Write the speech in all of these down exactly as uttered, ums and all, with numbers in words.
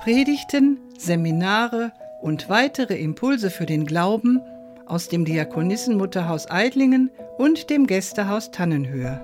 Predigten, Seminare und weitere Impulse für den Glauben aus dem Diakonissenmutterhaus Eidlingen und dem Gästehaus Tannenhöhe.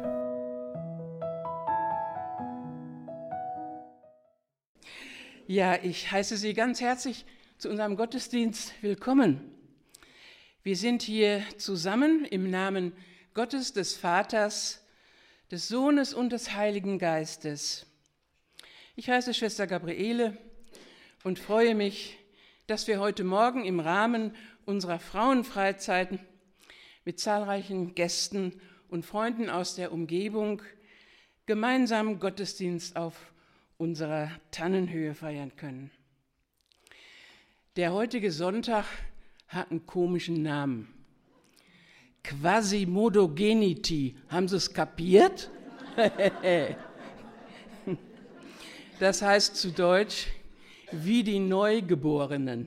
Ja, ich heiße Sie ganz herzlich zu unserem Gottesdienst willkommen. Wir sind hier zusammen im Namen Gottes, des Vaters, des Sohnes und des Heiligen Geistes. Ich heiße Schwester Gabriele und freue mich, dass wir heute Morgen im Rahmen unserer Frauenfreizeiten mit zahlreichen Gästen und Freunden aus der Umgebung gemeinsam Gottesdienst auf unserer Tannenhöhe feiern können. Der heutige Sonntag hat einen komischen Namen. Quasimodogenity. Haben Sie es kapiert? Das heißt zu Deutsch, wie die Neugeborenen.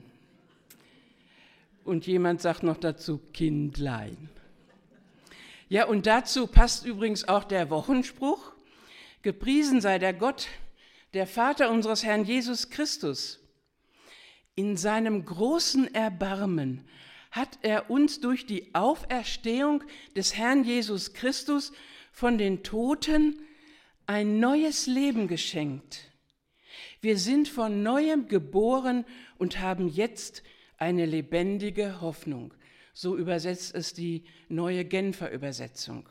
Und jemand sagt noch dazu Kindlein. Ja, und dazu passt übrigens auch der Wochenspruch: Gepriesen sei der Gott, der Vater unseres Herrn Jesus Christus. In seinem großen Erbarmen hat er uns durch die Auferstehung des Herrn Jesus Christus von den Toten ein neues Leben geschenkt. Wir sind von Neuem geboren und haben jetzt eine lebendige Hoffnung. So übersetzt es die neue Genfer Übersetzung.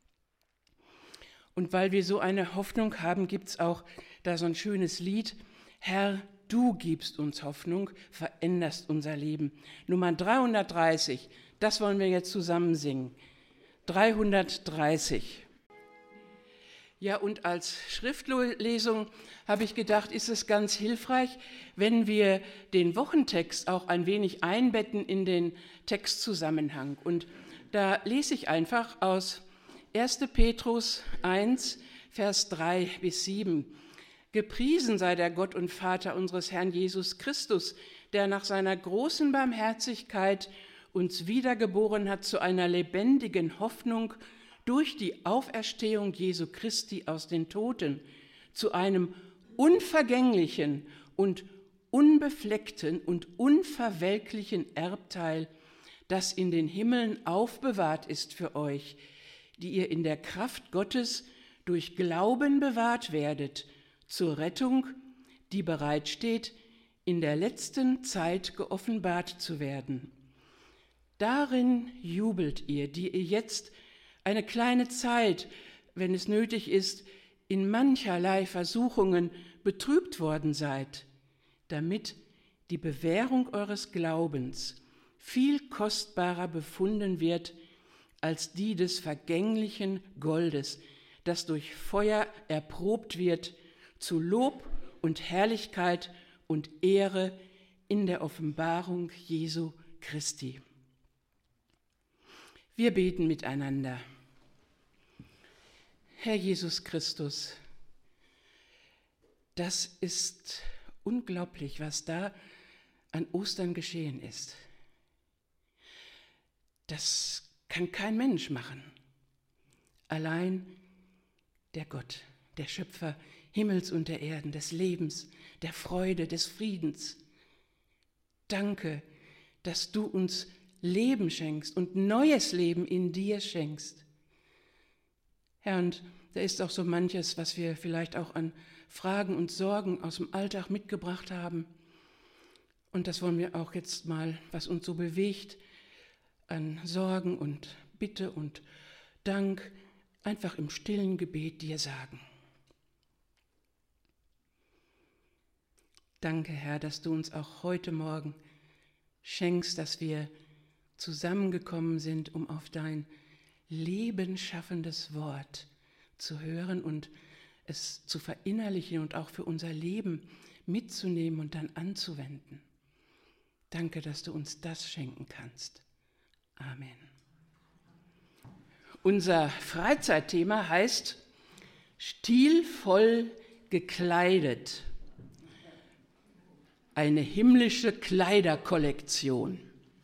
Und weil wir so eine Hoffnung haben, gibt es auch da so ein schönes Lied: Herr, du gibst uns Hoffnung, veränderst unser Leben. Nummer dreihundertdreißig, das wollen wir jetzt zusammen singen. dreihundertdreißig. Ja, und als Schriftlesung habe ich gedacht, ist es ganz hilfreich, wenn wir den Wochentext auch ein wenig einbetten in den Textzusammenhang. Und da lese ich einfach aus erster Petrus eins, Vers drei bis sieben. Gepriesen sei der Gott und Vater unseres Herrn Jesus Christus, der nach seiner großen Barmherzigkeit uns wiedergeboren hat zu einer lebendigen Hoffnung durch die Auferstehung Jesu Christi aus den Toten, zu einem unvergänglichen und unbefleckten und unverwelklichen Erbteil, das in den Himmeln aufbewahrt ist für euch, die ihr in der Kraft Gottes durch Glauben bewahrt werdet, zur Rettung, die bereitsteht, in der letzten Zeit geoffenbart zu werden. Darin jubelt ihr, die ihr jetzt eine kleine Zeit, wenn es nötig ist, in mancherlei Versuchungen betrübt worden seid, damit die Bewährung eures Glaubens viel kostbarer befunden wird als die des vergänglichen Goldes, das durch Feuer erprobt wird, zu Lob und Herrlichkeit und Ehre in der Offenbarung Jesu Christi. Wir beten miteinander. Herr Jesus Christus, das ist unglaublich, was da an Ostern geschehen ist. Das kann kein Mensch machen. Allein der Gott, der Schöpfer Himmels und der Erden, des Lebens, der Freude, des Friedens. Danke, dass du uns Leben schenkst und neues Leben in dir schenkst. Herr, und da ist auch so manches, was wir vielleicht auch an Fragen und Sorgen aus dem Alltag mitgebracht haben. Und das wollen wir auch jetzt mal, was uns so bewegt, an Sorgen und Bitte und Dank, einfach im stillen Gebet dir sagen. Danke, Herr, dass du uns auch heute Morgen schenkst, dass wir zusammengekommen sind, um auf dein lebenschaffendes Wort zu hören und es zu verinnerlichen und auch für unser Leben mitzunehmen und dann anzuwenden. Danke, dass du uns das schenken kannst. Amen. Unser Freizeitthema heißt Stilvoll gekleidet. Eine himmlische Kleiderkollektion.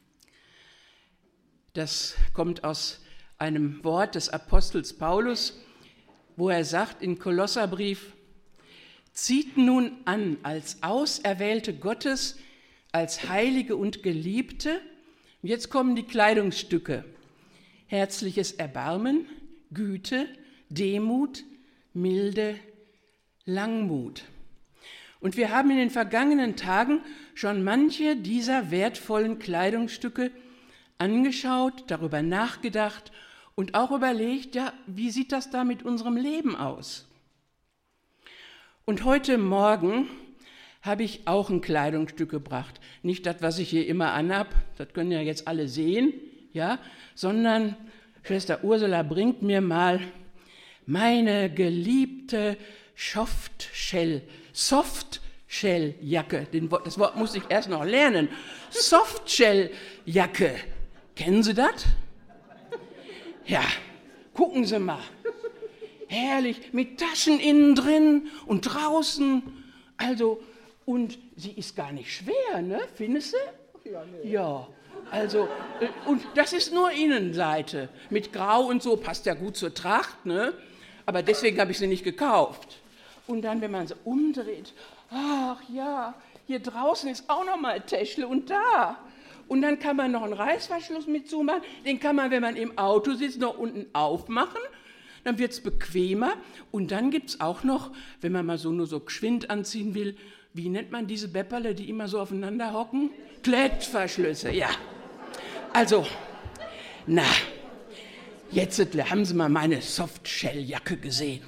Das kommt aus einem Wort des Apostels Paulus, wo er sagt in Kolosserbrief: Zieht nun an als Auserwählte Gottes, als Heilige und Geliebte. Und jetzt kommen die Kleidungsstücke. Herzliches Erbarmen, Güte, Demut, Milde, Langmut. Und wir haben in den vergangenen Tagen schon manche dieser wertvollen Kleidungsstücke angeschaut, darüber nachgedacht und auch überlegt, ja, wie sieht das da mit unserem Leben aus? Und heute Morgen habe ich auch ein Kleidungsstück gebracht. Nicht das, was ich hier immer anhab, das können ja jetzt alle sehen, ja, sondern Schwester Ursula bringt mir mal meine geliebte Softshell, Softshell-Jacke. Das Wort muss ich erst noch lernen. Softshell-Jacke. Kennen Sie das? Ja, gucken Sie mal. Herrlich, mit Taschen innen drin und draußen. Also, und sie ist gar nicht schwer, ne? Findest du? Ja, nee. Ja, also, und das ist nur Innenseite. Mit Grau und so, passt ja gut zur Tracht, ne? Aber deswegen habe ich sie nicht gekauft. Und dann, wenn man sie umdreht, ach ja, hier draußen ist auch noch mal Täschle und da. Und dann kann man noch einen Reißverschluss mit zumachen. Den kann man, wenn man im Auto sitzt, noch unten aufmachen. Dann wird es bequemer. Und dann gibt es auch noch, wenn man mal so nur so geschwind anziehen will, wie nennt man diese Bepperle, die immer so aufeinander hocken? Klettverschlüsse, ja. Also, na, jetzt haben Sie mal meine Softshell-Jacke gesehen.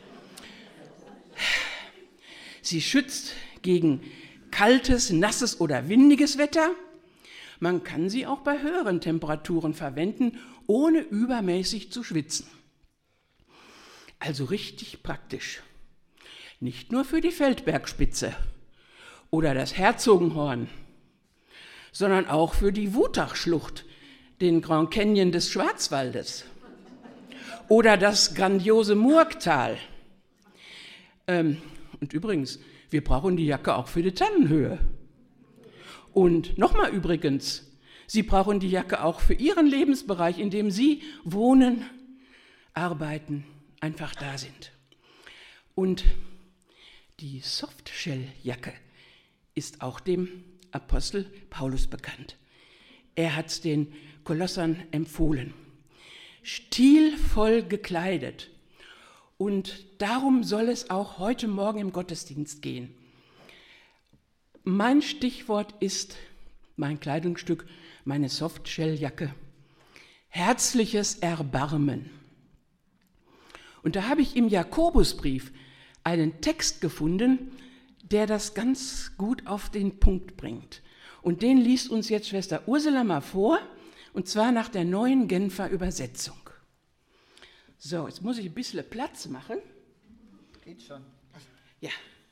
Sie schützt gegen kaltes, nasses oder windiges Wetter. Man kann sie auch bei höheren Temperaturen verwenden, ohne übermäßig zu schwitzen. Also richtig praktisch. Nicht nur für die Feldbergspitze oder das Herzogenhorn, sondern auch für die Wutachschlucht, den Grand Canyon des Schwarzwaldes oder das grandiose Murgtal. Ähm, und übrigens, wir brauchen die Jacke auch für die Tannenhöhe. Und nochmal übrigens, Sie brauchen die Jacke auch für Ihren Lebensbereich, in dem Sie wohnen, arbeiten, einfach da sind. Und die Softshell-Jacke ist auch dem Apostel Paulus bekannt. Er hat es den Kolossern empfohlen. Stilvoll gekleidet. Und darum soll es auch heute Morgen im Gottesdienst gehen. Mein Stichwort ist mein Kleidungsstück, meine Softshell-Jacke. Herzliches Erbarmen. Und da habe ich im Jakobusbrief einen Text gefunden, der das ganz gut auf den Punkt bringt. Und den liest uns jetzt Schwester Ursula mal vor, und zwar nach der neuen Genfer Übersetzung. So, jetzt muss ich ein bisschen Platz machen. Geht schon. Ja.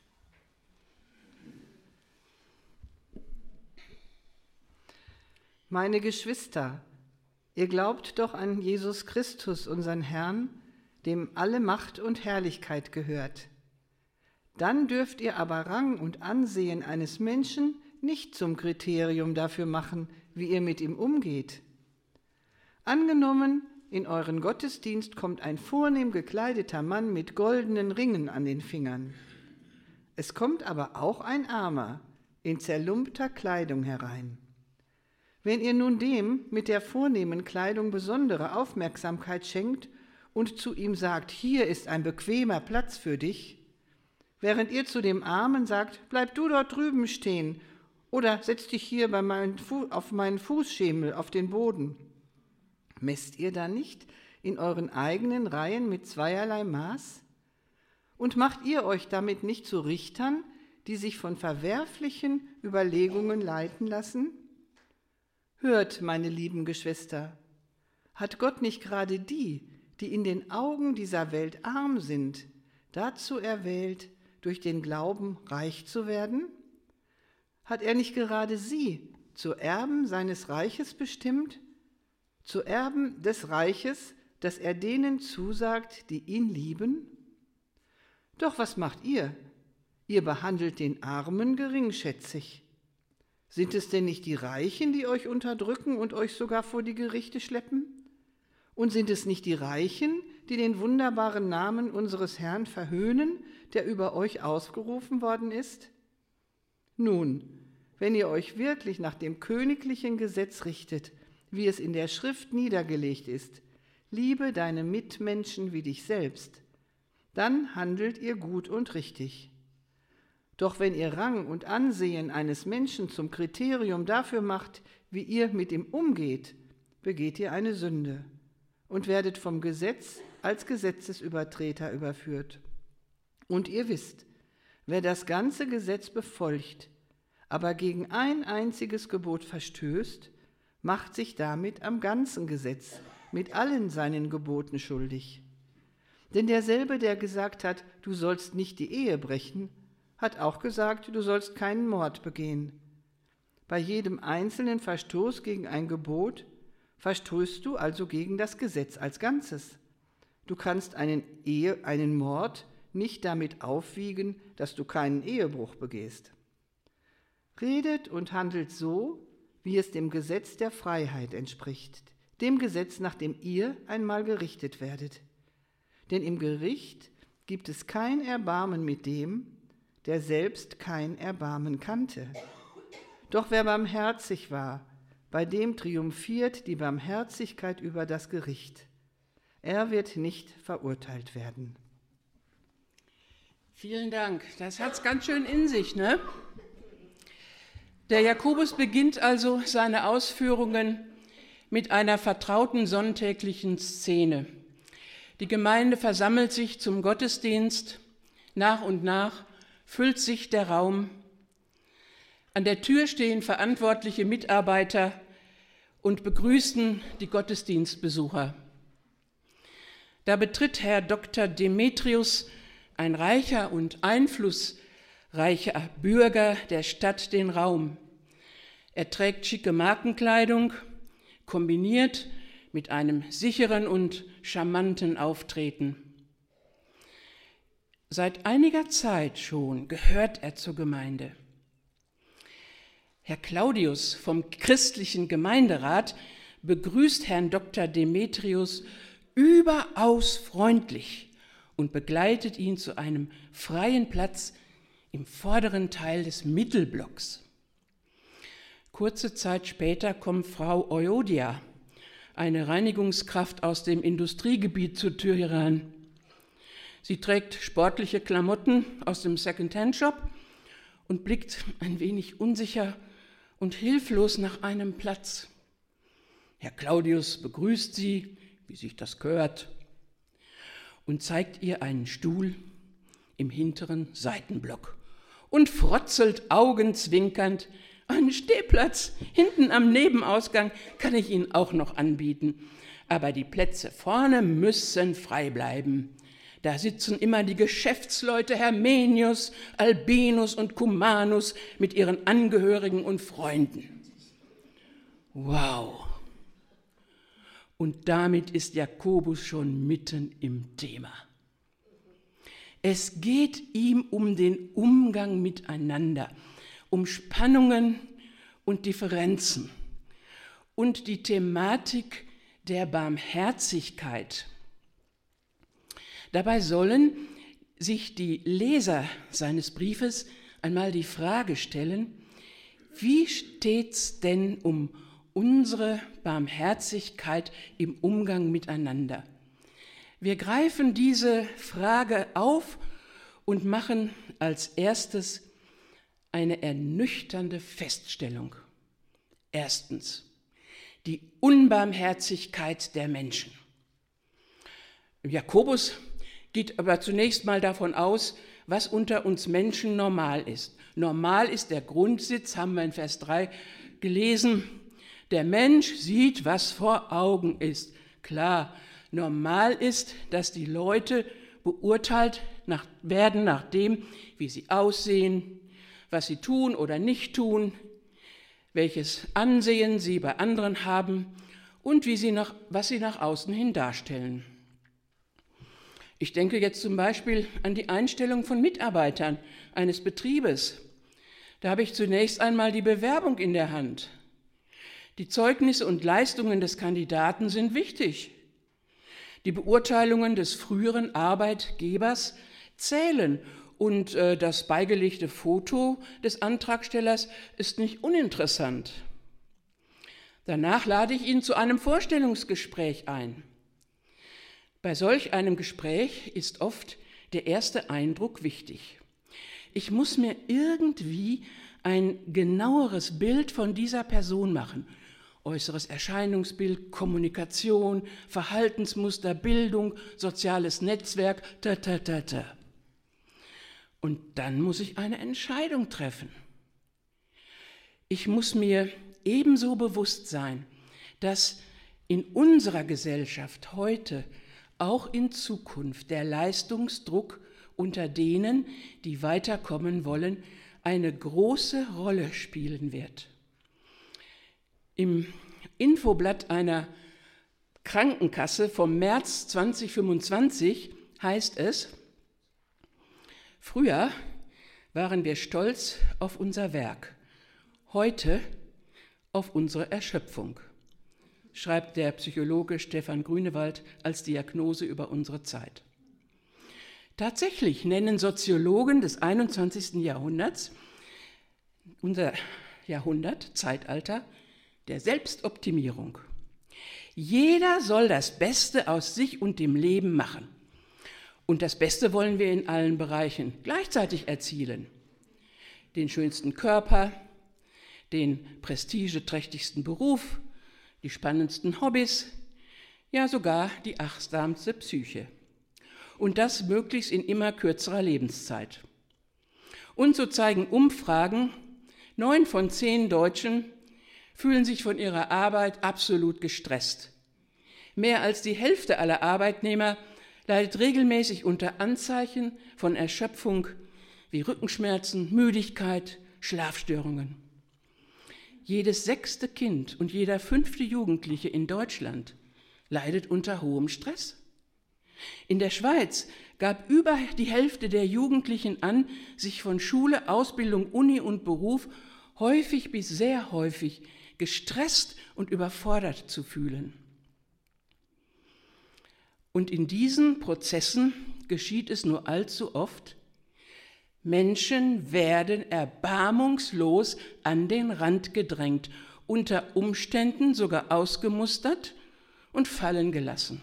Meine Geschwister, ihr glaubt doch an Jesus Christus, unseren Herrn, dem alle Macht und Herrlichkeit gehört. Dann dürft ihr aber Rang und Ansehen eines Menschen nicht zum Kriterium dafür machen, wie ihr mit ihm umgeht. Angenommen, in euren Gottesdienst kommt ein vornehm gekleideter Mann mit goldenen Ringen an den Fingern. Es kommt aber auch ein Armer in zerlumpter Kleidung herein. Wenn ihr nun dem mit der vornehmen Kleidung besondere Aufmerksamkeit schenkt und zu ihm sagt, hier ist ein bequemer Platz für dich, während ihr zu dem Armen sagt, bleib du dort drüben stehen oder setz dich hier bei meinen Fu- auf meinen Fußschemel auf den Boden, messt ihr dann nicht in euren eigenen Reihen mit zweierlei Maß? Und macht ihr euch damit nicht zu Richtern, die sich von verwerflichen Überlegungen leiten lassen? Hört, meine lieben Geschwister, hat Gott nicht gerade die, die in den Augen dieser Welt arm sind, dazu erwählt, durch den Glauben reich zu werden? Hat er nicht gerade sie zu Erben seines Reiches bestimmt, zu Erben des Reiches, das er denen zusagt, die ihn lieben? Doch was macht ihr? Ihr behandelt den Armen geringschätzig. Sind es denn nicht die Reichen, die euch unterdrücken und euch sogar vor die Gerichte schleppen? Und sind es nicht die Reichen, die den wunderbaren Namen unseres Herrn verhöhnen, der über euch ausgerufen worden ist? Nun, wenn ihr euch wirklich nach dem königlichen Gesetz richtet, wie es in der Schrift niedergelegt ist, liebe deine Mitmenschen wie dich selbst, dann handelt ihr gut und richtig. Doch wenn ihr Rang und Ansehen eines Menschen zum Kriterium dafür macht, wie ihr mit ihm umgeht, begeht ihr eine Sünde und werdet vom Gesetz als Gesetzesübertreter überführt. Und ihr wisst, wer das ganze Gesetz befolgt, aber gegen ein einziges Gebot verstößt, macht sich damit am ganzen Gesetz, mit allen seinen Geboten schuldig. Denn derselbe, der gesagt hat, du sollst nicht die Ehe brechen, hat auch gesagt, du sollst keinen Mord begehen. Bei jedem einzelnen Verstoß gegen ein Gebot verstößt du also gegen das Gesetz als Ganzes. Du kannst einen, Ehe, einen Mord nicht damit aufwiegen, dass du keinen Ehebruch begehst. Redet und handelt so, wie es dem Gesetz der Freiheit entspricht, dem Gesetz, nach dem ihr einmal gerichtet werdet. Denn im Gericht gibt es kein Erbarmen mit dem, der selbst kein Erbarmen kannte. Doch wer barmherzig war, bei dem triumphiert die Barmherzigkeit über das Gericht. Er wird nicht verurteilt werden. Vielen Dank. Das hat's ganz schön in sich, ne? Der Jakobus beginnt also seine Ausführungen mit einer vertrauten sonntäglichen Szene. Die Gemeinde versammelt sich zum Gottesdienst. Nach und nach füllt sich der Raum. An der Tür stehen verantwortliche Mitarbeiter und begrüßen die Gottesdienstbesucher. Da betritt Herr Doktor Demetrius, ein reicher und einflussreicher Bürger der Stadt, den Raum. Er trägt schicke Markenkleidung, kombiniert mit einem sicheren und charmanten Auftreten. Seit einiger Zeit schon gehört er zur Gemeinde. Herr Claudius vom christlichen Gemeinderat begrüßt Herrn Doktor Demetrius überaus freundlich und begleitet ihn zu einem freien Platz im vorderen Teil des Mittelblocks. Kurze Zeit später kommt Frau Euodia, eine Reinigungskraft aus dem Industriegebiet, zur Tür herein. Sie trägt sportliche Klamotten aus dem Second-Hand-Shop und blickt ein wenig unsicher und hilflos nach einem Platz. Herr Claudius begrüßt sie, wie sich das gehört, und zeigt ihr einen Stuhl im hinteren Seitenblock und frotzelt augenzwinkernd: Einen Stehplatz hinten am Nebenausgang kann ich Ihnen auch noch anbieten, aber die Plätze vorne müssen frei bleiben. Da sitzen immer die Geschäftsleute Hermenius, Albinus und Cumanus mit ihren Angehörigen und Freunden. Wow! Und damit ist Jakobus schon mitten im Thema. Es geht ihm um den Umgang miteinander, um Spannungen und Differenzen und die Thematik der Barmherzigkeit. Dabei sollen sich die Leser seines Briefes einmal die Frage stellen: Wie steht's denn um unsere Barmherzigkeit im Umgang miteinander? Wir greifen diese Frage auf und machen als erstes eine ernüchternde Feststellung. Erstens, die Unbarmherzigkeit der Menschen. Jakobus geht aber zunächst mal davon aus, was unter uns Menschen normal ist. Normal ist der Grundsitz, haben wir in Vers drei gelesen: Der Mensch sieht, was vor Augen ist. Klar, normal ist, dass die Leute beurteilt nach, werden nach dem, wie sie aussehen, was sie tun oder nicht tun, welches Ansehen sie bei anderen haben und wie sie nach, was sie nach außen hin darstellen. Ich denke jetzt zum Beispiel an die Einstellung von Mitarbeitern eines Betriebes. Da habe ich zunächst einmal die Bewerbung in der Hand. Die Zeugnisse und Leistungen des Kandidaten sind wichtig. Die Beurteilungen des früheren Arbeitgebers zählen und äh, das beigelegte Foto des Antragstellers ist nicht uninteressant. Danach lade ich ihn zu einem Vorstellungsgespräch ein. Bei solch einem Gespräch ist oft der erste Eindruck wichtig. Ich muss mir irgendwie ein genaueres Bild von dieser Person machen. Äußeres Erscheinungsbild, Kommunikation, Verhaltensmuster, Bildung, soziales Netzwerk, ta, ta, ta, ta. Und dann muss ich eine Entscheidung treffen. Ich muss mir ebenso bewusst sein, dass in unserer Gesellschaft heute, auch in Zukunft, der Leistungsdruck unter denen, die weiterkommen wollen, eine große Rolle spielen wird. Im Infoblatt einer Krankenkasse vom März zweitausendfünfundzwanzig heißt es: Früher waren wir stolz auf unser Werk, heute auf unsere Erschöpfung, schreibt der Psychologe Stefan Grünewald als Diagnose über unsere Zeit. Tatsächlich nennen Soziologen des einundzwanzigsten Jahrhunderts unser Jahrhundert, Zeitalter, der Selbstoptimierung. Jeder soll das Beste aus sich und dem Leben machen. Und das Beste wollen wir in allen Bereichen gleichzeitig erzielen. Den schönsten Körper, den prestigeträchtigsten Beruf, die spannendsten Hobbys, ja sogar die achtsamste Psyche. Und das möglichst in immer kürzerer Lebenszeit. Und so zeigen Umfragen, neun von zehn Deutschen fühlen sich von ihrer Arbeit absolut gestresst. Mehr als die Hälfte aller Arbeitnehmer leidet regelmäßig unter Anzeichen von Erschöpfung wie Rückenschmerzen, Müdigkeit, Schlafstörungen. Jedes sechste Kind und jeder fünfte Jugendliche in Deutschland leidet unter hohem Stress. In der Schweiz gab über die Hälfte der Jugendlichen an, sich von Schule, Ausbildung, Uni und Beruf häufig bis sehr häufig gestresst und überfordert zu fühlen. Und in diesen Prozessen geschieht es nur allzu oft: Menschen werden erbarmungslos an den Rand gedrängt, unter Umständen sogar ausgemustert und fallen gelassen.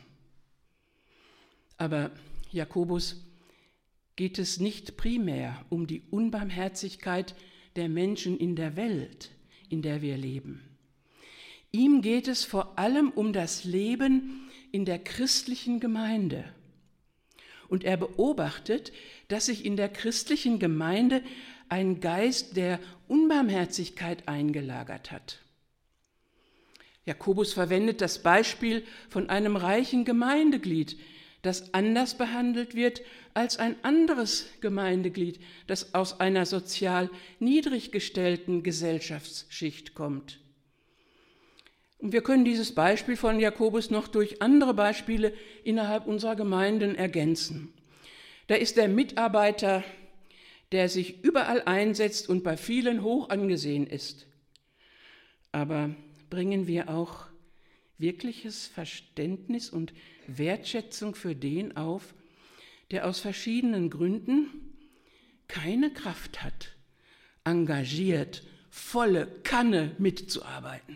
Aber Jakobus geht es nicht primär um die Unbarmherzigkeit der Menschen in der Welt, in der wir leben. Ihm geht es vor allem um das Leben in der christlichen Gemeinde. Und er beobachtet, dass sich in der christlichen Gemeinde ein Geist der Unbarmherzigkeit eingelagert hat. Jakobus verwendet das Beispiel von einem reichen Gemeindeglied, das anders behandelt wird als ein anderes Gemeindeglied, das aus einer sozial niedrig gestellten Gesellschaftsschicht kommt. Und wir können dieses Beispiel von Jakobus noch durch andere Beispiele innerhalb unserer Gemeinden ergänzen. Da ist der Mitarbeiter, der sich überall einsetzt und bei vielen hoch angesehen ist. Aber bringen wir auch wirkliches Verständnis und Wertschätzung für den auf, der aus verschiedenen Gründen keine Kraft hat, engagiert, volle Kanne mitzuarbeiten?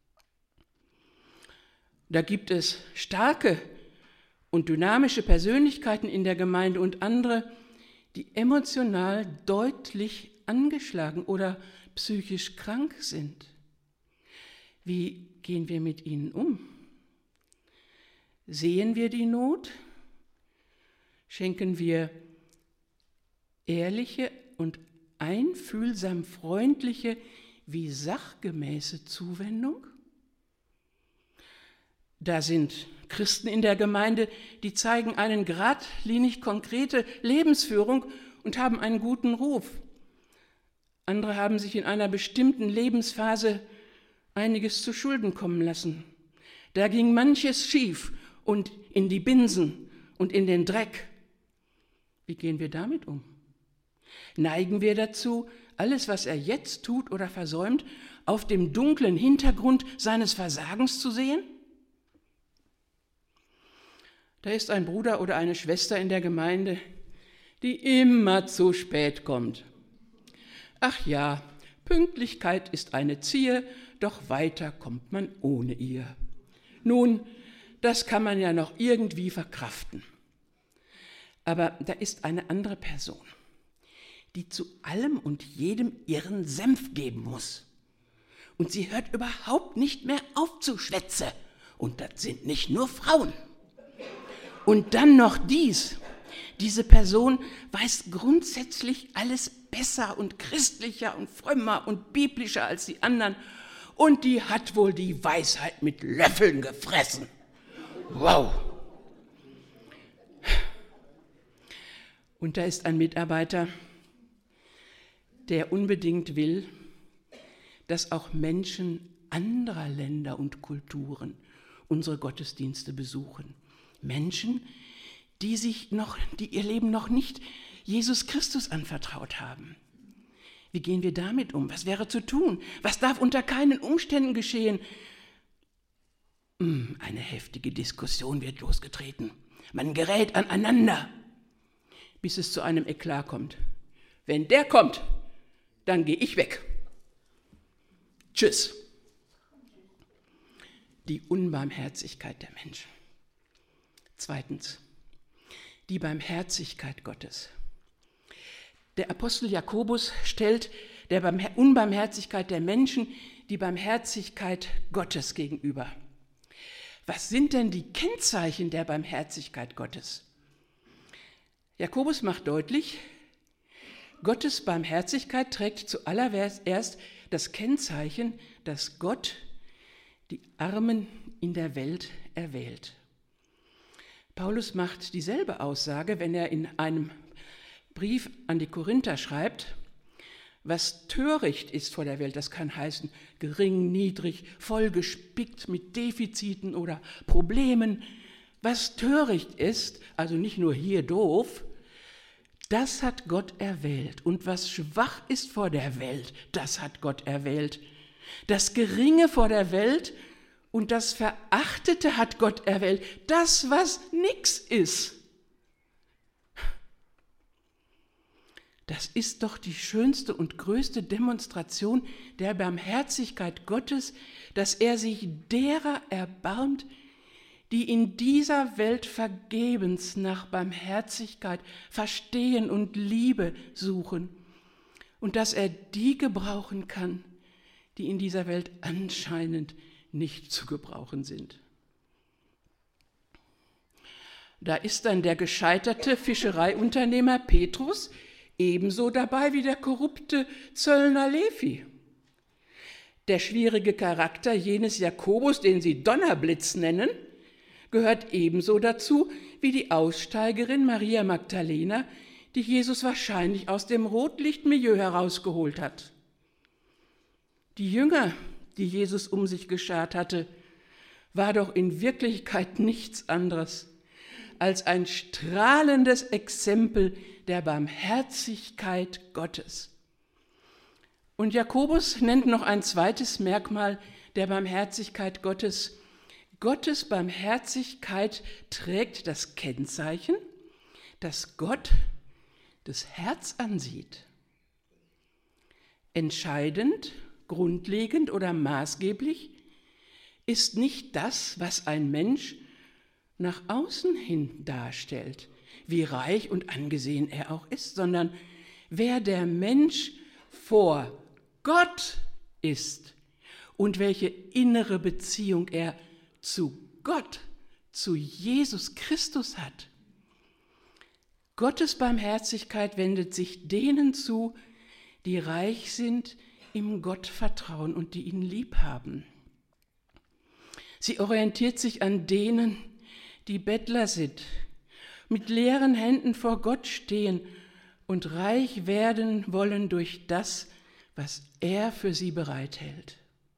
Da gibt es starke und dynamische Persönlichkeiten in der Gemeinde und andere, die emotional deutlich angeschlagen oder psychisch krank sind. Wie gehen wir mit ihnen um? Sehen wir die Not? Schenken wir ehrliche und einfühlsam freundliche wie sachgemäße Zuwendung? Da sind Christen in der Gemeinde, die zeigen eine geradlinig konkrete Lebensführung und haben einen guten Ruf. Andere haben sich in einer bestimmten Lebensphase einiges zu Schulden kommen lassen. Da ging manches schief und in die Binsen und in den Dreck. Wie gehen wir damit um? Neigen wir dazu, alles, was er jetzt tut oder versäumt, auf dem dunklen Hintergrund seines Versagens zu sehen? Da ist ein Bruder oder eine Schwester in der Gemeinde, die immer zu spät kommt. Ach ja, Pünktlichkeit ist eine Zier, doch weiter kommt man ohne ihr. Nun, das kann man ja noch irgendwie verkraften. Aber da ist eine andere Person, die zu allem und jedem ihren Senf geben muss. Und sie hört überhaupt nicht mehr auf zu schwätzen. Und das sind nicht nur Frauen. Und dann noch dies. Diese Person weiß grundsätzlich alles besser und christlicher und frömmer und biblischer als die anderen. Und die hat wohl die Weisheit mit Löffeln gefressen. Wow! Und da ist ein Mitarbeiter, der unbedingt will, dass auch Menschen anderer Länder und Kulturen unsere Gottesdienste besuchen. Menschen, die sich noch, die ihr Leben noch nicht Jesus Christus anvertraut haben. Wie gehen wir damit um? Was wäre zu tun? Was darf unter keinen Umständen geschehen? Eine heftige Diskussion wird losgetreten. Man gerät aneinander, bis es zu einem Eklat kommt. Wenn der kommt, dann gehe ich weg. Tschüss. Die Unbarmherzigkeit der Menschen. Zweitens, die Barmherzigkeit Gottes. Der Apostel Jakobus stellt der Unbarmherzigkeit der Menschen die Barmherzigkeit Gottes gegenüber. Was sind denn die Kennzeichen der Barmherzigkeit Gottes? Jakobus macht deutlich, Gottes Barmherzigkeit trägt zuallererst das Kennzeichen, dass Gott die Armen in der Welt erwählt. Paulus macht dieselbe Aussage, wenn er in einem Brief an die Korinther schreibt, was töricht ist vor der Welt, das kann heißen gering, niedrig, vollgespickt mit Defiziten oder Problemen. Was töricht ist, also nicht nur hier doof, das hat Gott erwählt. Und was schwach ist vor der Welt, das hat Gott erwählt. Das Geringe vor der Welt und das Verachtete hat Gott erwählt. Das, was nix ist. Das ist doch die schönste und größte Demonstration der Barmherzigkeit Gottes, dass er sich derer erbarmt, die in dieser Welt vergebens nach Barmherzigkeit, Verstehen und Liebe suchen und dass er die gebrauchen kann, die in dieser Welt anscheinend nicht zu gebrauchen sind. Da ist dann der gescheiterte Fischereiunternehmer Petrus ebenso dabei wie der korrupte Zöllner Levi. Der schwierige Charakter jenes Jakobus, den sie Donnerblitz nennen, gehört ebenso dazu wie die Aussteigerin Maria Magdalena, die Jesus wahrscheinlich aus dem Rotlichtmilieu herausgeholt hat. Die Jünger, die Jesus um sich geschart hatte, war doch in Wirklichkeit nichts anderes als ein strahlendes Exempel der Barmherzigkeit Gottes. Und Jakobus nennt noch ein zweites Merkmal der Barmherzigkeit Gottes. Gottes Barmherzigkeit trägt das Kennzeichen, dass Gott das Herz ansieht. Entscheidend, grundlegend oder maßgeblich ist nicht das, was ein Mensch nach außen hin darstellt, wie reich und angesehen er auch ist, sondern wer der Mensch vor Gott ist und welche innere Beziehung er zu Gott, zu Jesus Christus hat. Gottes Barmherzigkeit wendet sich denen zu, die reich sind im Gottvertrauen und die ihn lieb haben. Sie orientiert sich an denen, die Bettler sind, mit leeren Händen vor Gott stehen und reich werden wollen durch das, was er für sie bereithält.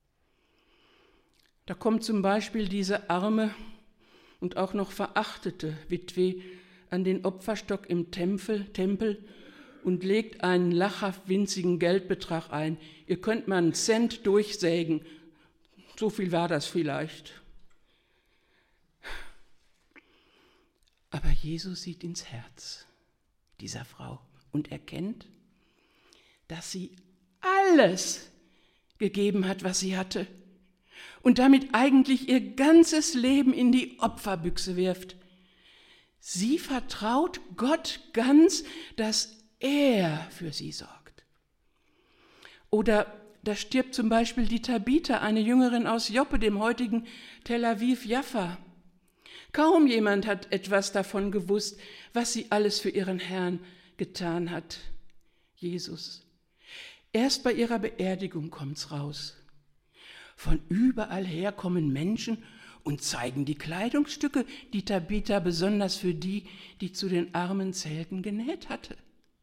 Da kommt zum Beispiel diese arme und auch noch verachtete Witwe an den Opferstock im Tempel, Tempel und legt einen lachhaft winzigen Geldbetrag ein. Ihr könnt mal einen Cent durchsägen, so viel war das vielleicht. Aber Jesus sieht ins Herz dieser Frau und erkennt, dass sie alles gegeben hat, was sie hatte und damit eigentlich ihr ganzes Leben in die Opferbüchse wirft. Sie vertraut Gott ganz, dass er für sie sorgt. Oder da stirbt zum Beispiel die Tabitha, eine Jüngerin aus Joppe, dem heutigen Tel Aviv Jaffa. Kaum jemand hat etwas davon gewusst, was sie alles für ihren Herrn getan hat. Jesus. Erst bei ihrer Beerdigung kommt's raus. Von überall her kommen Menschen und zeigen die Kleidungsstücke, die Tabitha besonders für die, die zu den Armen zählten, genäht hatte.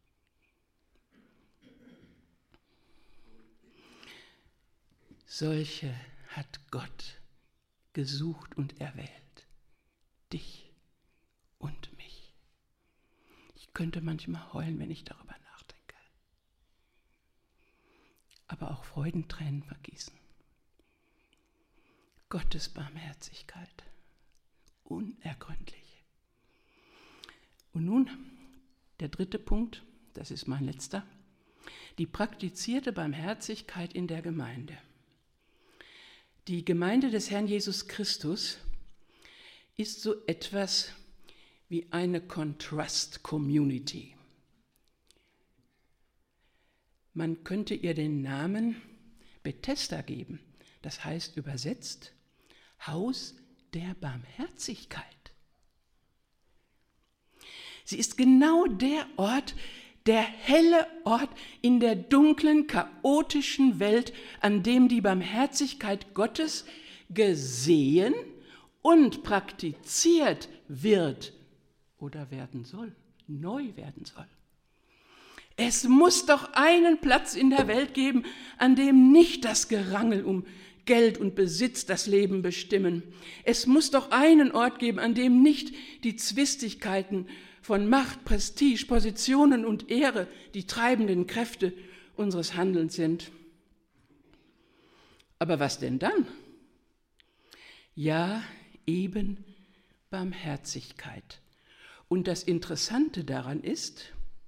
Solche hat Gott gesucht und erwählt. Dich und mich. Ich könnte manchmal heulen, wenn ich darüber nachdenke. Aber auch Freudentränen vergießen. Gottes Barmherzigkeit. Unergründlich. Und nun der dritte Punkt, das ist mein letzter. Die praktizierte Barmherzigkeit in der Gemeinde. Die Gemeinde des Herrn Jesus Christus ist so etwas wie eine Contrast Community. Man könnte ihr den Namen Bethesda geben, das heißt übersetzt Haus der Barmherzigkeit. Sie ist genau der Ort, der helle Ort in der dunklen, chaotischen Welt, an dem die Barmherzigkeit Gottes gesehen und praktiziert wird oder werden soll, neu werden soll. Es muss doch einen Platz in der Welt geben, an dem nicht das Gerangel um Geld und Besitz das Leben bestimmen. Es muss doch einen Ort geben, an dem nicht die Zwistigkeiten von Macht, Prestige, Positionen und Ehre die treibenden Kräfte unseres Handelns sind. Aber was denn dann? Ja, eben Barmherzigkeit. Und das Interessante daran ist,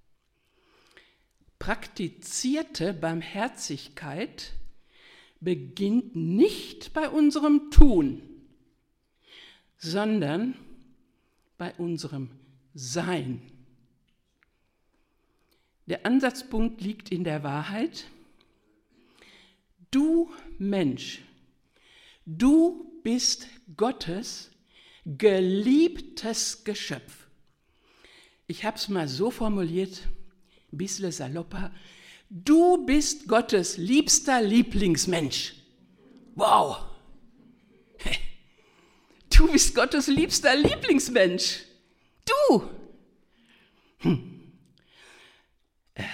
praktizierte Barmherzigkeit beginnt nicht bei unserem Tun, sondern bei unserem Sein. Der Ansatzpunkt liegt in der Wahrheit. Du Mensch, du bist Gottes geliebtes Geschöpf. Ich habe es mal so formuliert, ein bisschen salopper. Du bist Gottes liebster Lieblingsmensch. Wow! Du bist Gottes liebster Lieblingsmensch. Du! Hm. Äh.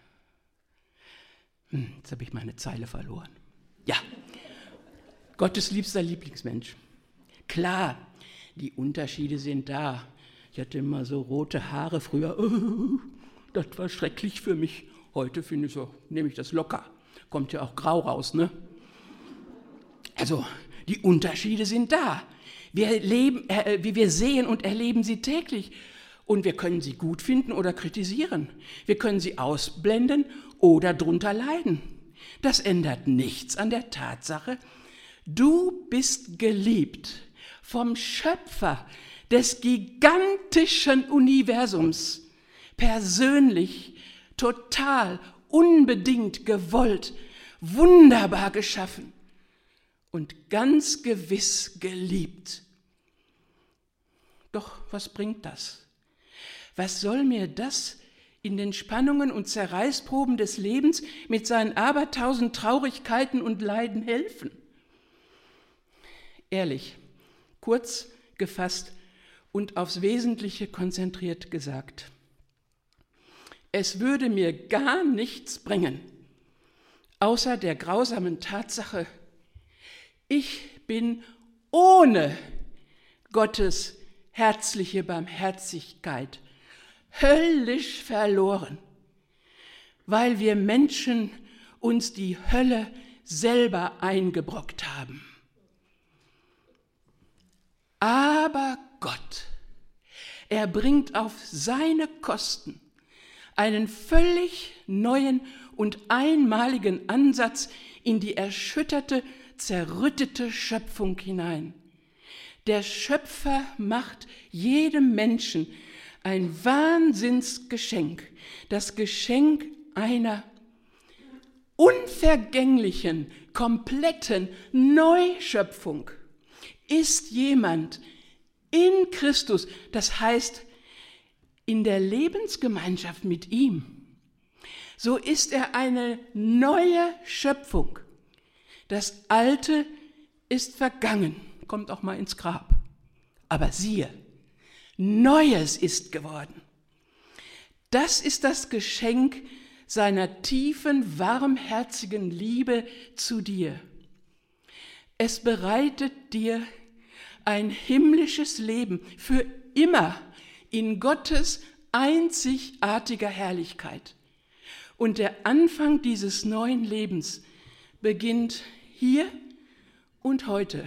Hm, jetzt habe ich meine Zeile verloren. Ja, Gottes liebster Lieblingsmensch. Klar, die Unterschiede sind da. Ich hatte immer so rote Haare früher. Oh, das war schrecklich für mich. Heute finde ich so, nehme ich das locker. Kommt ja auch grau raus, ne? Also, die Unterschiede sind da. Wir leben, äh, wie wir sehen und erleben sie täglich. Und wir können sie gut finden oder kritisieren. Wir können sie ausblenden oder drunter leiden. Das ändert nichts an der Tatsache, du bist geliebt vom Schöpfer des gigantischen Universums, persönlich, total, unbedingt gewollt, wunderbar geschaffen und ganz gewiss geliebt. Doch was bringt das? Was soll mir das in den Spannungen und Zerreißproben des Lebens mit seinen abertausend Traurigkeiten und Leiden helfen? Ehrlich, kurz gefasst und aufs Wesentliche konzentriert gesagt. Es würde mir gar nichts bringen, außer der grausamen Tatsache, ich bin ohne Gottes herzliche Barmherzigkeit höllisch verloren, weil wir Menschen uns die Hölle selber eingebrockt haben. Aber Gott, Er bringt auf seine Kosten einen völlig neuen und einmaligen Ansatz in die erschütterte, zerrüttete Schöpfung hinein. Der Schöpfer macht jedem Menschen ein Wahnsinnsgeschenk, das Geschenk einer unvergänglichen, kompletten Neuschöpfung. Ist jemand in Christus, das heißt in der Lebensgemeinschaft mit ihm, so ist er eine neue Schöpfung. Das Alte ist vergangen, kommt auch mal ins Grab. Aber siehe, Neues ist geworden. Das ist das Geschenk seiner tiefen, warmherzigen Liebe zu dir. Es bereitet dir ein himmlisches Leben für immer in Gottes einzigartiger Herrlichkeit. Und der Anfang dieses neuen Lebens beginnt hier und heute.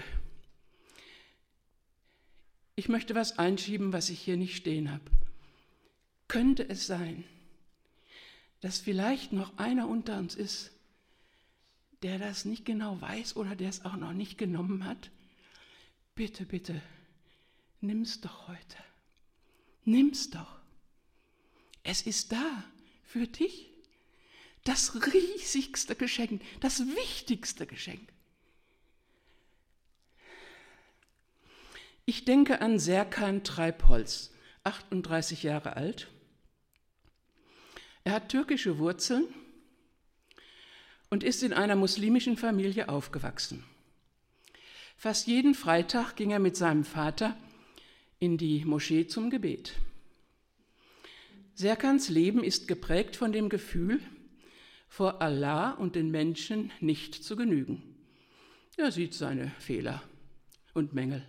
Ich möchte was einschieben, was ich hier nicht stehen habe. Könnte es sein, dass vielleicht noch einer unter uns ist, der das nicht genau weiß oder der es auch noch nicht genommen hat? Bitte, bitte, nimm's doch heute. Nimm's doch. Es ist da für dich. Das riesigste Geschenk, das wichtigste Geschenk. Ich denke an Serkan Treibholz, achtunddreißig Jahre alt. Er hat türkische Wurzeln und ist in einer muslimischen Familie aufgewachsen. Fast jeden Freitag ging er mit seinem Vater in die Moschee zum Gebet. Serkans Leben ist geprägt von dem Gefühl, vor Allah und den Menschen nicht zu genügen. Er sieht seine Fehler und Mängel.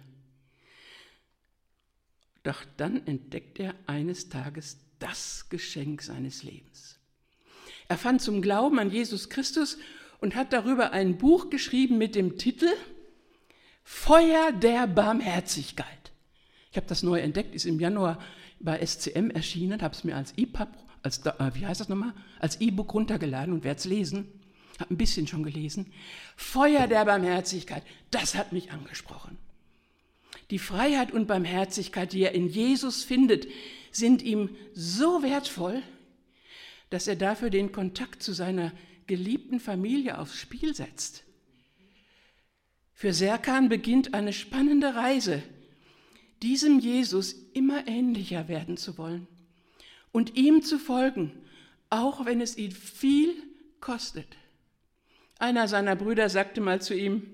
Doch dann entdeckt er eines Tages das Geschenk seines Lebens. Er fand zum Glauben an Jesus Christus und hat darüber ein Buch geschrieben mit dem Titel Feuer der Barmherzigkeit. Ich habe das neu entdeckt, ist im Januar bei S C M erschienen, habe es mir als E P U B, als, wie heißt das nochmal, als E-Book runtergeladen und werde es lesen. Habe ein bisschen schon gelesen. Feuer der Barmherzigkeit, das hat mich angesprochen. Die Freiheit und Barmherzigkeit, die er in Jesus findet, sind ihm so wertvoll, dass er dafür den Kontakt zu seiner geliebten Familie aufs Spiel setzt. Für Serkan beginnt eine spannende Reise, diesem Jesus immer ähnlicher werden zu wollen und ihm zu folgen, auch wenn es ihn viel kostet. Einer seiner Brüder sagte mal zu ihm: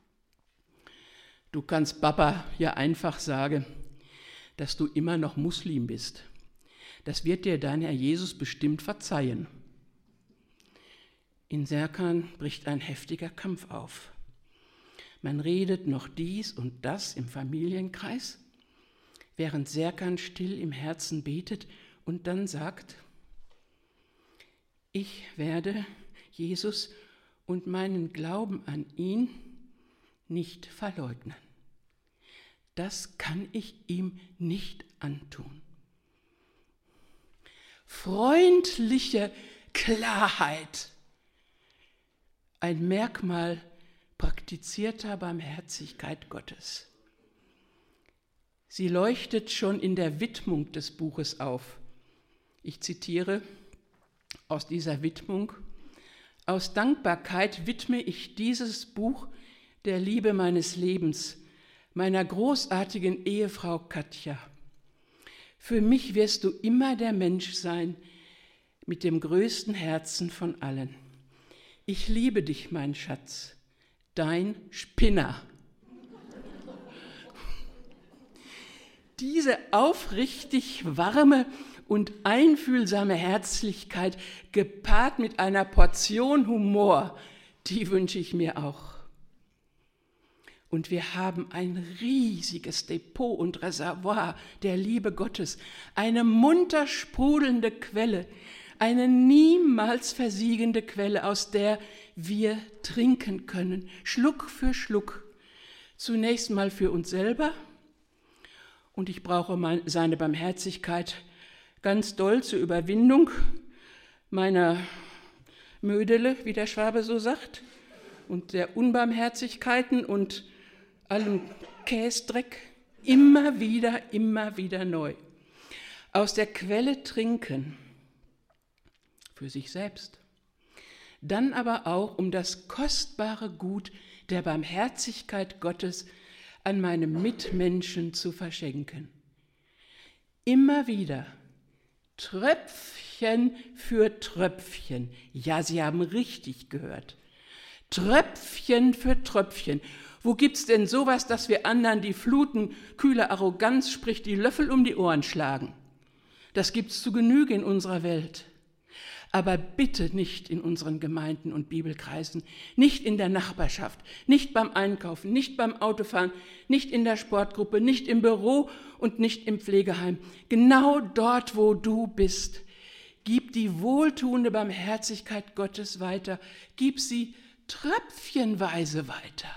Du kannst Papa ja einfach sagen, dass du immer noch Muslim bist. Das wird dir dein Herr Jesus bestimmt verzeihen. In Serkan bricht ein heftiger Kampf auf. Man redet noch dies und das im Familienkreis, während Serkan still im Herzen betet und dann sagt: Ich werde Jesus und meinen Glauben an ihn nicht verleugnen. Das kann ich ihm nicht antun. Freundliche Klarheit, ein Merkmal praktizierter Barmherzigkeit Gottes. Sie leuchtet schon in der Widmung des Buches auf. Ich zitiere aus dieser Widmung: Aus Dankbarkeit widme ich dieses Buch der Liebe meines Lebens, meiner großartigen Ehefrau Katja. Für mich wirst du immer der Mensch sein mit dem größten Herzen von allen. Ich liebe dich, mein Schatz, dein Spinner. Diese aufrichtig warme und einfühlsame Herzlichkeit, gepaart mit einer Portion Humor, die wünsche ich mir auch. Und wir haben ein riesiges Depot und Reservoir der Liebe Gottes, eine munter sprudelnde Quelle, eine niemals versiegende Quelle, aus der wir trinken können, Schluck für Schluck. Zunächst mal für uns selber und ich brauche mein, seine Barmherzigkeit ganz doll zur Überwindung meiner Mödele, wie der Schwabe so sagt, und der Unbarmherzigkeiten und allem Käsdreck, immer wieder, immer wieder neu. Aus der Quelle trinken, für sich selbst, dann aber auch um das kostbare Gut der Barmherzigkeit Gottes an meine Mitmenschen zu verschenken. Immer wieder, Tröpfchen für Tröpfchen, ja, Sie haben richtig gehört, Tröpfchen für Tröpfchen. Wo gibt's denn sowas, dass wir anderen die Fluten kühler Arroganz, sprich die Löffel um die Ohren schlagen? Das gibt's zu Genüge in unserer Welt. Aber bitte nicht in unseren Gemeinden und Bibelkreisen, nicht in der Nachbarschaft, nicht beim Einkaufen, nicht beim Autofahren, nicht in der Sportgruppe, nicht im Büro und nicht im Pflegeheim. Genau dort, wo du bist. Gib die wohltuende Barmherzigkeit Gottes weiter. Gib sie tröpfchenweise weiter.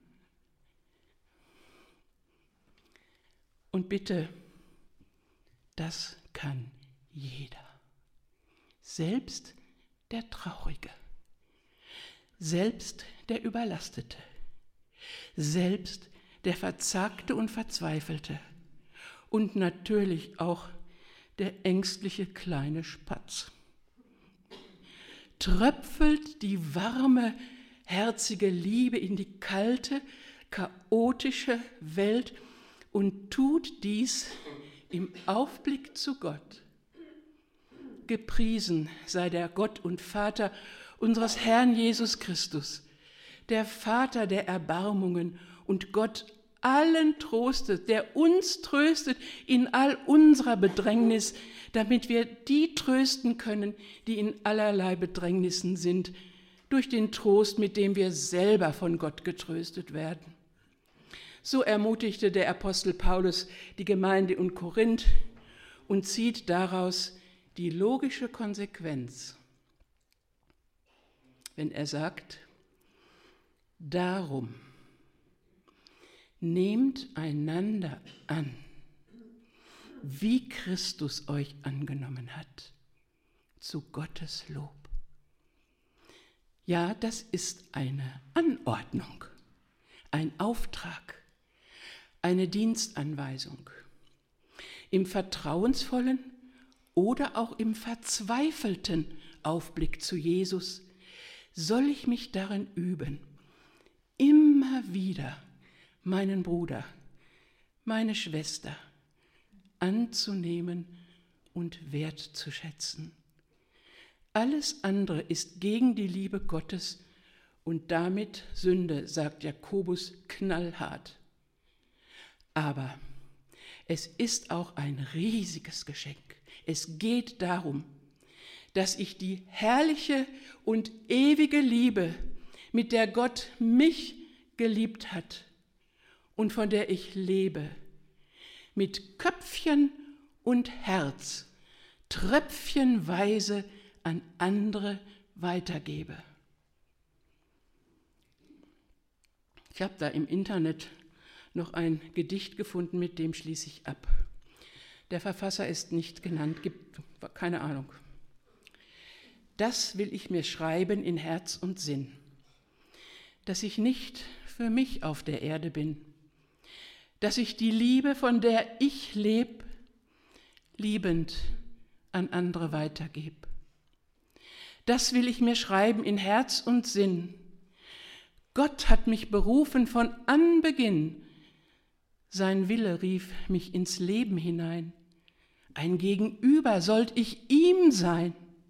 Und bitte, das kann jeder. Selbst der Traurige, selbst der Überlastete, selbst der Verzagte und Verzweifelte und natürlich auch der ängstliche kleine Spatz. Tröpfelt die warme, herzige Liebe in die kalte, chaotische Welt und tut dies im Aufblick zu Gott. Gepriesen sei der Gott und Vater unseres Herrn Jesus Christus, der Vater der Erbarmungen und Gott allen trostet, der uns tröstet in all unserer Bedrängnis, damit wir die trösten können, die in allerlei Bedrängnissen sind, durch den Trost, mit dem wir selber von Gott getröstet werden. So ermutigte der Apostel Paulus die Gemeinde in Korinth und zieht daraus die logische Konsequenz, wenn er sagt, darum nehmt einander an, wie Christus euch angenommen hat, zu Gottes Lob. Ja, das ist eine Anordnung, ein Auftrag, eine Dienstanweisung. Im vertrauensvollen oder auch im verzweifelten Aufblick zu Jesus soll ich mich darin üben, immer wieder meinen Bruder, meine Schwester anzunehmen und wertzuschätzen. Alles andere ist gegen die Liebe Gottes und damit Sünde, sagt Jakobus knallhart. Aber es ist auch ein riesiges Geschenk. Es geht darum, dass ich die herrliche und ewige Liebe, mit der Gott mich geliebt hat und von der ich lebe, mit Köpfchen und Herz tröpfchenweise an andere weitergebe. Ich habe da im Internet noch ein Gedicht gefunden, mit dem schließe ich ab. Der Verfasser ist nicht genannt, gibt keine Ahnung. Das will ich mir schreiben in Herz und Sinn, dass ich nicht für mich auf der Erde bin, dass ich die Liebe, von der ich lebe, liebend an andere weitergebe. Das will ich mir schreiben in Herz und Sinn. Gott hat mich berufen von Anbeginn. Sein Wille rief mich ins Leben hinein. Ein Gegenüber sollt ich ihm sein.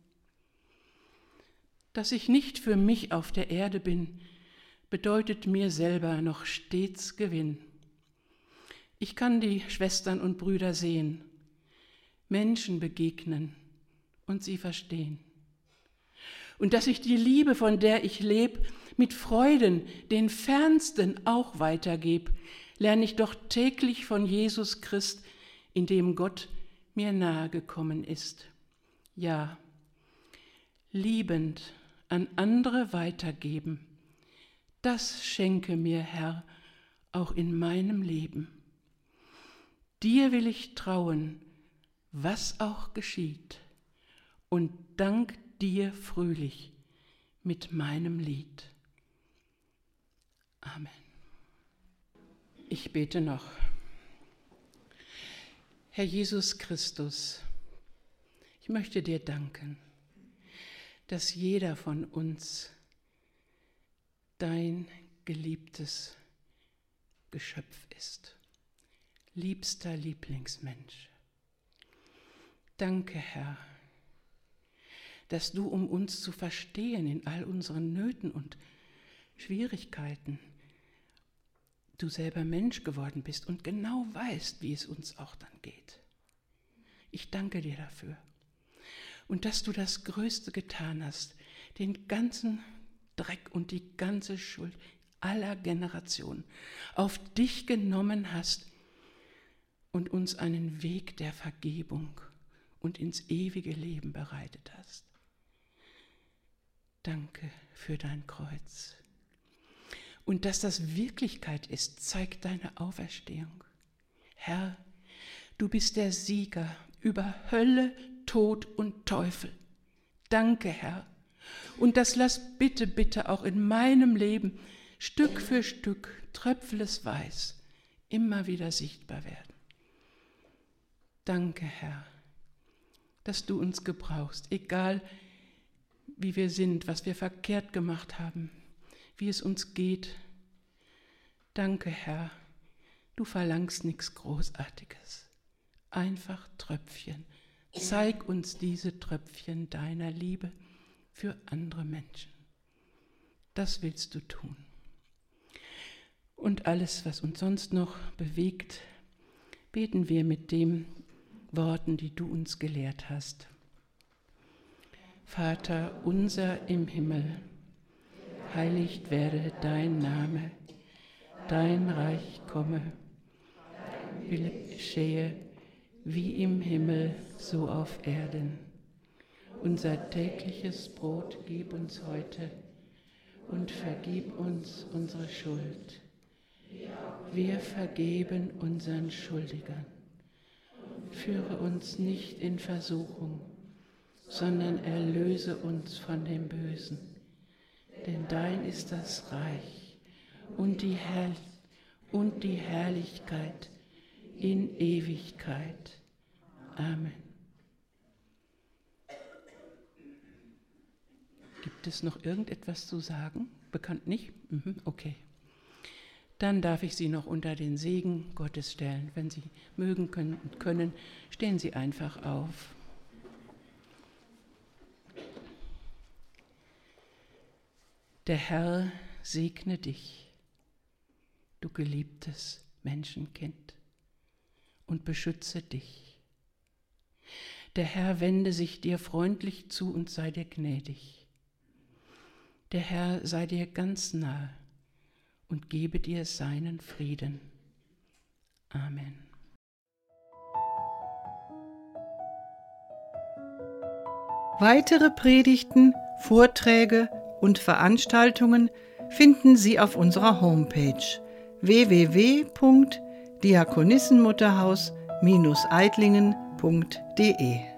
Dass ich nicht für mich auf der Erde bin, bedeutet mir selber noch stets Gewinn. Ich kann die Schwestern und Brüder sehen, Menschen begegnen und sie verstehen. Und dass ich die Liebe, von der ich lebe, mit Freuden den Fernsten auch weitergebe, lerne ich doch täglich von Jesus Christ, in dem Gott mir nahe gekommen ist. Ja, liebend an andere weitergeben, das schenke mir, Herr, auch in meinem Leben. Dir will ich trauen, was auch geschieht, und dank dir fröhlich mit meinem Lied. Amen. Ich bete noch. Herr Jesus Christus, ich möchte dir danken, dass jeder von uns dein geliebtes Geschöpf ist, liebster Lieblingsmensch. Danke, Herr, dass du, um uns zu verstehen in all unseren Nöten und Schwierigkeiten, du selber Mensch geworden bist und genau weißt, wie es uns auch dann geht. Ich danke dir dafür. Und dass du das Größte getan hast, den ganzen Dreck und die ganze Schuld aller Generationen auf dich genommen hast und uns einen Weg der Vergebung und ins ewige Leben bereitet hast. Danke für dein Kreuz. Und dass das Wirklichkeit ist, zeigt deine Auferstehung. Herr, du bist der Sieger über Hölle, Tod und Teufel. Danke, Herr. Und das lass bitte, bitte auch in meinem Leben Stück für Stück, tröpfelsweis, immer wieder sichtbar werden. Danke, Herr, dass du uns gebrauchst, egal wie wir sind, was wir verkehrt gemacht haben, wie es uns geht. Danke, Herr, du verlangst nichts Großartiges, einfach Tröpfchen. Zeig uns diese Tröpfchen deiner Liebe für andere Menschen. Das willst du tun. Und alles, was uns sonst noch bewegt, beten wir mit den Worten, die du uns gelehrt hast. Vater unser im Himmel, heiligt werde dein Name, dein Reich komme, Wille geschehe, wie im Himmel, so auf Erden. Unser tägliches Brot gib uns heute und vergib uns unsere Schuld. Wir vergeben unseren Schuldigern. Führe uns nicht in Versuchung, sondern erlöse uns von dem Bösen. Denn dein ist das Reich und die, Herr- und die Herrlichkeit in Ewigkeit. Amen. Gibt es noch irgendetwas zu sagen? Bekannt nicht? Mhm, okay. Dann darf ich Sie noch unter den Segen Gottes stellen. Wenn Sie mögen können, können, stehen Sie einfach auf. Der Herr segne dich, du geliebtes Menschenkind, und beschütze dich. Der Herr wende sich dir freundlich zu und sei dir gnädig. Der Herr sei dir ganz nahe und gebe dir seinen Frieden. Amen. Weitere Predigten, Vorträge und Veranstaltungen finden Sie auf unserer Homepage w w w punkt diakonissenmutterhaus Bindestrich eidlingen punkt de.